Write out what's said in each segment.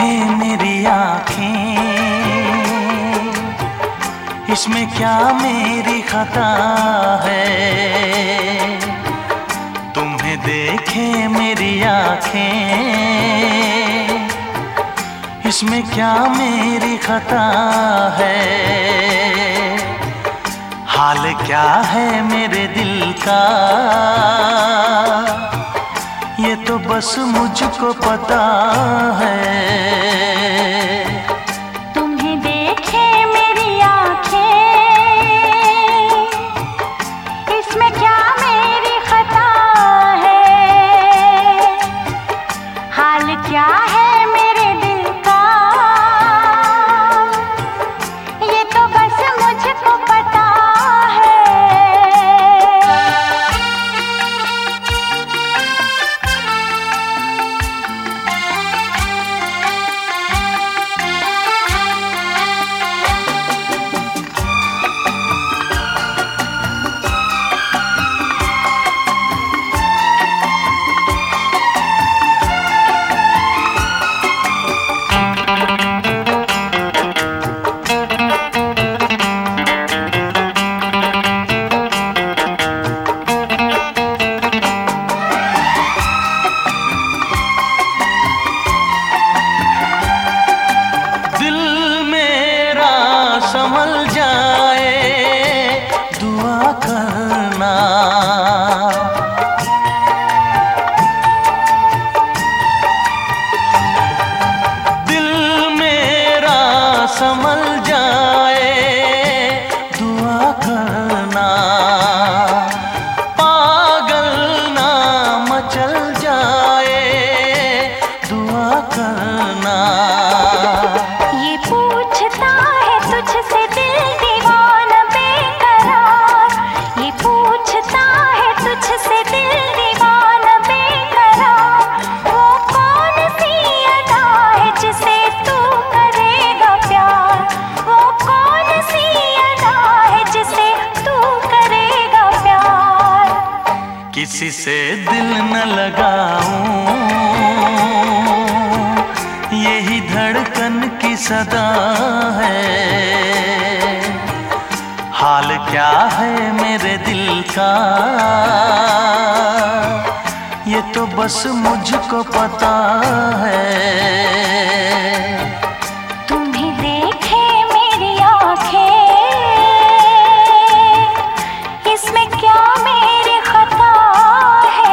देखे मेरी आँखें, इसमें क्या मेरी खता है। तुम्हें देखे मेरी आँखें, इसमें क्या मेरी खता है। हाल क्या है मेरे दिल का, ये तो बस मुझको पता है। तुम्हें देखे मेरी आँखें, इसमें क्या मेरी खता है। हाल क्या है मेरे दिल का, ये तो बस मुझको पता है। संभल जाए दुआ करना, दिल मेरा संभल जाए दुआ करना। पागल ना मचल जाए दुआ करना। ये पूछता है तुझसे दिल दीवाना बेकरार, ये पूछता है तुझसे दिल दीवाना बेकरार। वो कौन सी अदा है जिसे तू करेगा प्यार, वो कौन सी अदा है जिसे तू करेगा प्यार। किसी से दिल न लगाऊं, यही धड़कन की सदा है। हाल क्या है मेरे दिल का, ये तो बस मुझको पता है। तुम्हें देखे मेरी आँखें, इसमें क्या मेरी खता है।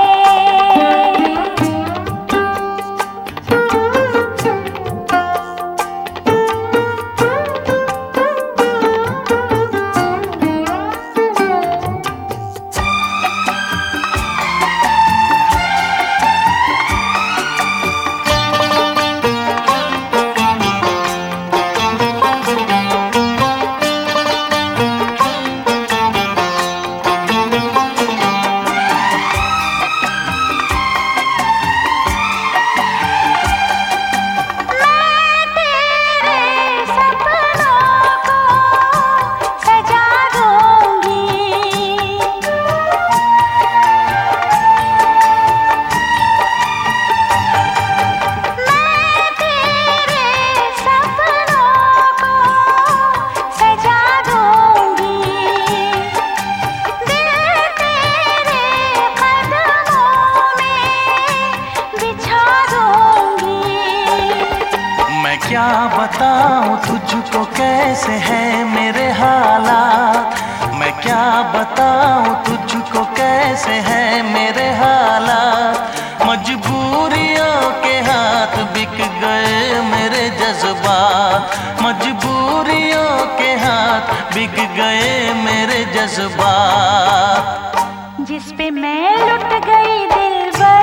क्या बताऊं तुझको कैसे है मेरे हालात, मैं क्या बताऊं तुझको कैसे है मेरे हालात। मजबूरियों के हाथ बिक गए मेरे जज्बात, मजबूरियों के हाथ बिक गए मेरे जज्बात। जिस पे मैं लुट गई दिलबर,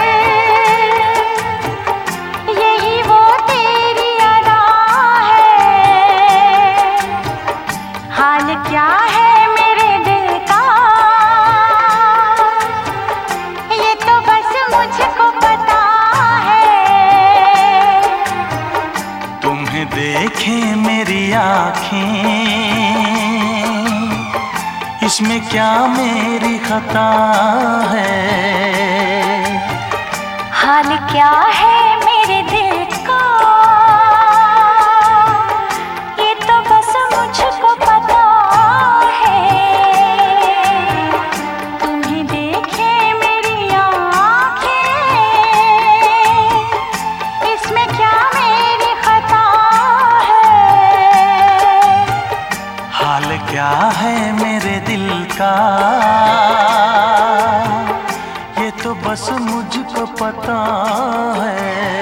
यही वो तेरी अदा है। हाल क्या है मेरे दिल का, ये तो बस मुझको पता है। तुम्हें देखे मेरी आँखें, इसमें क्या मेरी खता है। हाल क्या है मेरे दिल का। बस मुझको पता है।